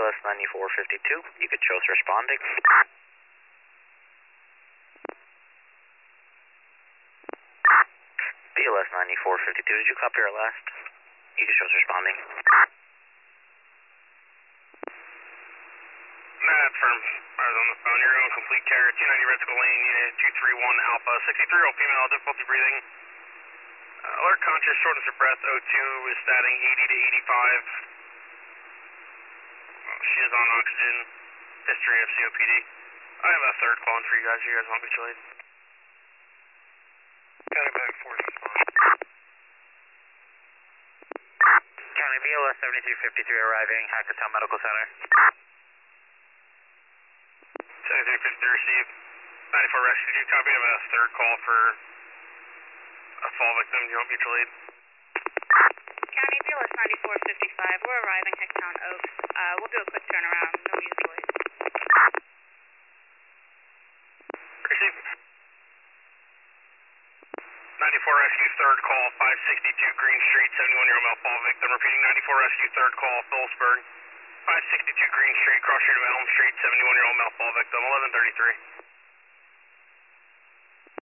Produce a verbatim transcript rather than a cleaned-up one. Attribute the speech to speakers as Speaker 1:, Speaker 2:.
Speaker 1: L S ninety-four fifty-two, you could show us responding. B L S ninety-four fifty-two, did you copy our last? You could show us responding.
Speaker 2: Matt from I was on the phone. You're on complete carrier, two ninety Redskill Lane, unit two three one Alpha, sixty-three year old female, difficulty breathing. Uh, alert conscious, shortness of breath, O two is statting eighty to eighty-five. Uh, she is on oxygen, history of C O P D. I have a third call in for you guys. You guys want me to lead? County back forty.
Speaker 1: County B L S seventy-three fifty-three arriving, Hackettstown Medical Center.
Speaker 2: seventy-three fifty-three received. ninety-four rescue, did you copy? I have a third call for a fall victim. Do you want mutual aid?
Speaker 3: County B L S ninety-four fifty-five, we're arriving Hackettstown Oaks. Uh, we'll do a quick turnaround, no mutual aid.
Speaker 2: Receive. ninety-four rescue, third call, five sixty-two Green Street, seventy-one year old male fall victim. Repeating, ninety-four rescue, third call, Phillipsburg, five sixty-two Green Street, cross street of Elm Street, seventy-one year old male fall victim, eleven thirty-three.